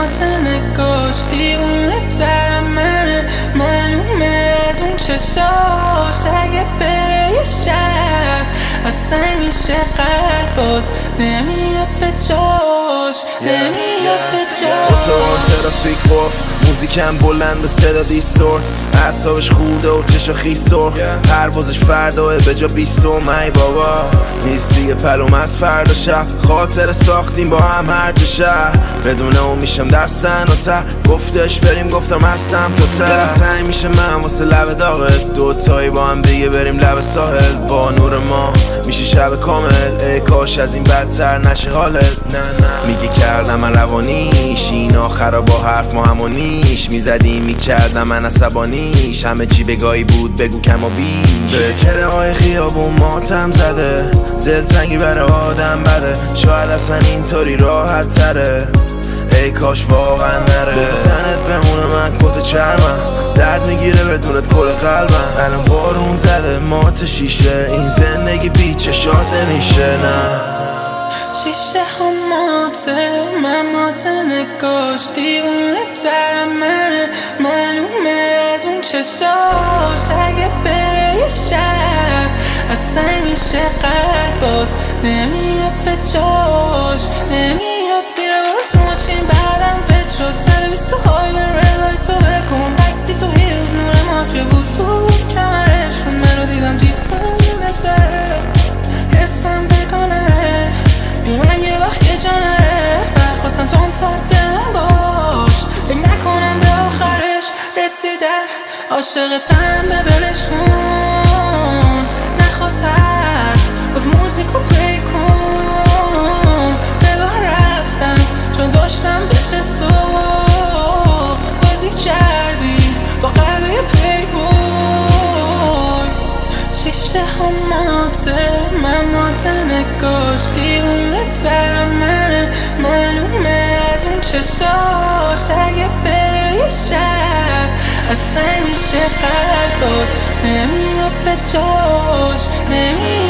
ممات نگاش دیوونه تر منه، معلومه از اون چشاش اگه بره یه شب اصلا میشه قلب باز نمیاد به جاش، نمیاد به جاش. اتوبان ترافیک قفل، موزیکم بلند و صدا دیستورت، اعصابش خوده و چشا خیس سرخ، پروازش فرداه به جا 20 ای بابا نیست دیگه پلوم از فردا شب، خاطر ساختیم با هم هر جا شهر، بدونه اون میشم دستن و ته، گفتش بریم گفتم هستم تو ته، تنگ میشه من واسه لب داغت، دوتایی با هم دیگه بریم لب ساحل، با نور ما میشه شب کامل، ای کاش از این بدتر نشه حالت. میگه کردم من روانیش، این آخرا با حرف ما همونیش، میزدیم میکردم من عصبانیش، همه چی بگاهی بود بگو کم و بیش، به چره های خیابون ماتم زده، دلتنگی برای آدم بده، شاید اصلا اینطوری راحت تره، ای کاش واقعا نره، تنت بمونه من کت چرمم، درد میگیره بدونت کل قلبم، الان بارون زده مات شیشه، این زندگی بی چشات نمیشه نه. شیشه هم ماته ممات نگاش دیوونه تر منه، معلومه از اون چشاش اگه بره یه شب اصلا میشه قلب باز نمیاد به جاش، نمیاد زیر برو تو ماشین بعدم پت شد 120 های به رلای تو بکن بکسی تو هیروز نور ما که بود رو کمرش کن منو دیدم دیپونه سره حسم بکنه بی من یه وقت یه جا نره فرق خواستم تو تر برم باش فکر نکنم به آخرش رسیده عاشقتم به بلش کن نخواست حرف گفت موزیکو پلی کن نگاه رفتم چون داشتم بشه صبح بازی کردی با قلبه پلی بوی شیشه هم ماته ممات نگاش دیوونه تر منه، معلومه از اون چشاش اگه بره یه شب اصلا میشه قلب باز نمیاد به جاش، نمیاد